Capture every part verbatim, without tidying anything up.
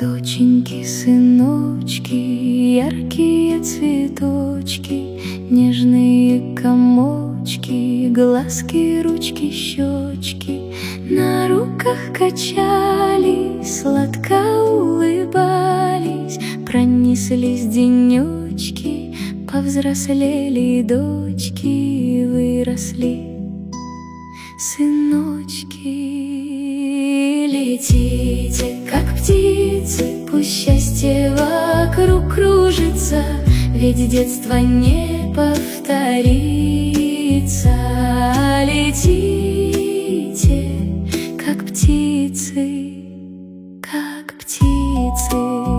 Доченьки, сыночки, яркие цветочки, нежные комочки, глазки, ручки, щечки на руках качались, сладко улыбались. Пронеслись денечки, повзрослели дочки, выросли сыночки. Летите, как птицы, пусть счастье вокруг кружится, ведь детство не повторится. Летите, как птицы, как птицы.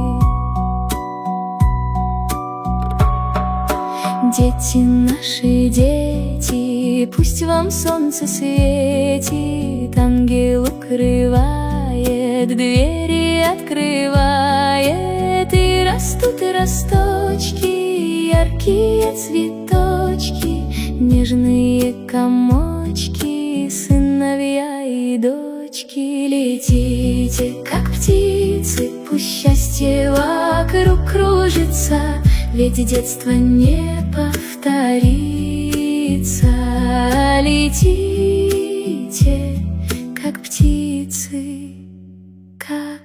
Дети, наши дети, пусть вам солнце светит, ангел укрывает, двери открывает, и растут и росточки, яркие цветочки, нежные комочки, сыновья и дочки. Летите, как птицы, пусть счастье вокруг кружится, ведь детство не повторится. Летите, как птицы, как